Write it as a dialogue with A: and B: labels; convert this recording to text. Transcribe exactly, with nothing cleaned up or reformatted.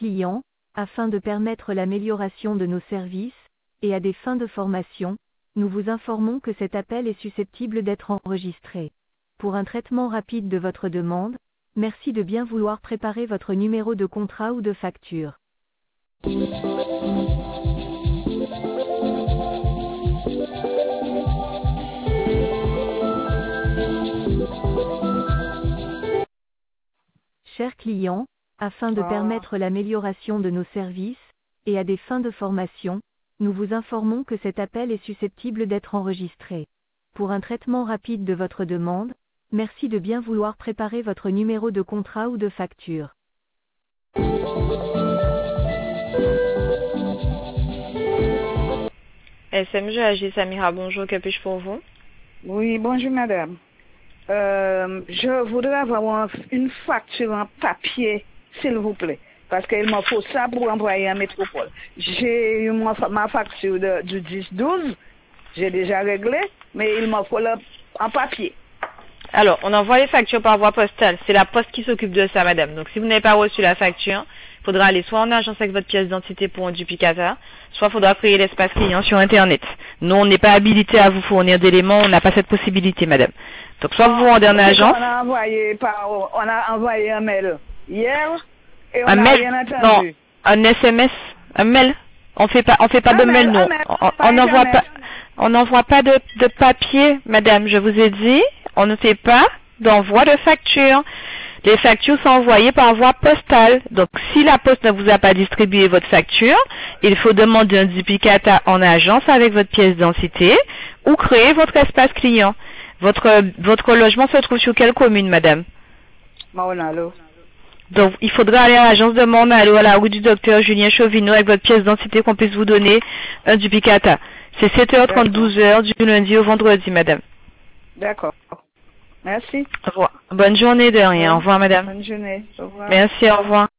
A: clients, afin de permettre l'amélioration de nos services, et à des fins de formation, nous vous informons que cet appel est susceptible d'être enregistré. Pour un traitement rapide de votre demande, merci de bien vouloir préparer votre numéro de contrat ou de facture. Chers clients, afin de
B: Ah.
A: permettre l'amélioration de nos services, et à des fins de formation, nous vous informons que cet appel est susceptible d'être enregistré. Pour un traitement rapide de votre demande, merci de bien vouloir préparer votre numéro de contrat ou de facture.
C: S M G A G Samira, bonjour, que puis-je pour vous?
B: Oui, bonjour madame. Euh, je voudrais avoir une facture en papier, s'il vous plaît. Parce qu'il me faut ça pour envoyer à Métropole. J'ai eu ma, ma facture de, du dix douze, j'ai déjà réglé, mais il me faut le, en papier.
C: Alors, on envoie les factures par voie postale. C'est la poste qui s'occupe de ça, madame. Donc, si vous n'avez pas reçu la facture, il faudra aller soit en agence avec votre pièce d'identité pour un duplicata, soit il faudra créer l'espace client sur Internet. Nous, on n'est pas habilité à vous fournir d'éléments, on n'a pas cette possibilité, madame. Donc, soit vous vous rendez en agence.
B: On a envoyé par, on a envoyé un mail hier, et on
C: Un
B: n'a
C: mail?
B: rien entendu.
C: Non, un S M S, un mail. On fait pas, on fait pas
B: Un
C: de
B: mail,
C: mail, non.
B: un mail,
C: On-
B: pas
C: On n'envoie
B: Internet.
C: pas, on n'envoie pas de, de papier, madame. Je vous ai dit, on ne fait pas d'envoi de facture. Les factures sont envoyées par voie postale. Donc, si la poste ne vous a pas distribué votre facture, il faut demander un duplicata en agence avec votre pièce d'identité ou créer votre espace client. Votre, votre logement se trouve sur quelle commune, madame?
B: Maonalo.
C: Donc, il faudra aller à l'agence de Mornalo, à la rue du docteur Julien Chauvineau, avec votre pièce d'identité qu'on puisse vous donner un duplicata. C'est sept heures trente, douze heures du lundi au vendredi, madame.
B: D'accord. Merci.
C: Au revoir. Bonne journée de rien. Au revoir, madame.
B: Bonne journée. Au revoir.
C: Merci, au revoir.